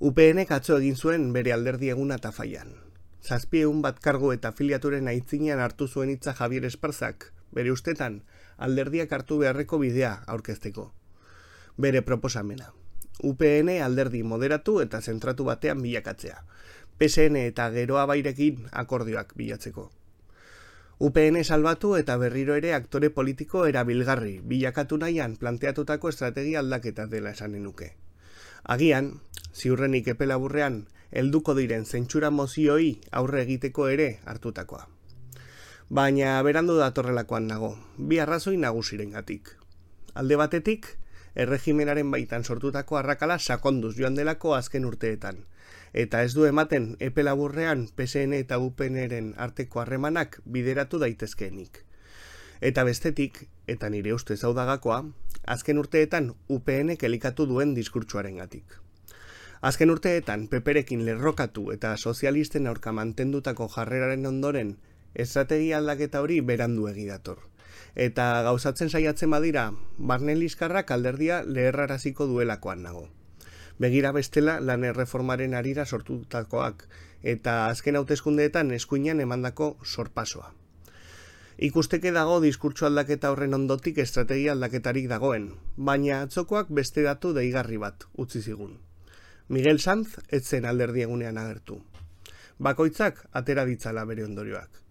UPNek atzo egin zuen bere alderdi eguna Tafallan. 700 bat kargu eta afiliaturen aitzinean hartu zuen hitza Javier Esparzak, bere ustetan alderdiak hartu beharreko bidea aurkezteko. Bere proposamena. UPN alderdi moderatu eta zentratu batean bilakatzea. PSN eta Geroa Bairekin akordioak bilatzeko. UPN salbatu eta berriro ere aktore politiko erabilgarri bilakatu nahian planteatutako estrategia aldaketa dela esanen nuke. Agian, ziurrenik epe laburrean, helduko diren zentsura mozioi aurre egiteko ere hartutakoa. Baina berandu datorrelakoan nago, bi arrazoi nagusirengatik. Alde batetik, erregimenaren baitan sortutako arrakala sakonduz joan delako azken urteetan, eta ez du ematen epe laburrean PSN eta UPNren arteko harremanak bideratu daitezkeenik. Eta bestetik, eta nire ustez hau dagakoa, azken urteetan UPNek elikatu duen diskurtsuarengatik. Azken urteetan peperekin lerrokatu eta sozialisten aurka mantendutako jarreraren ondoren estrategia aldaketa hori berandu dator. Eta gauzatzen saiatzen badira, barne liskarrak alderdia leherraraziko duelakoan nago. Begira bestela lan erreformaren harira sortutakoak eta azken hauteskundeetan eskuinean emandako sorpasoa. Ikusteke dago diskurtso aldaketa horren ondotik estrategia aldaketarik dagoen, baina atzokoak beste datu deigarri bat utzi zigun. Miguel Sanz ez zen alderdi egunean agertu. Bakoitzak atera ditzala bere ondorioak.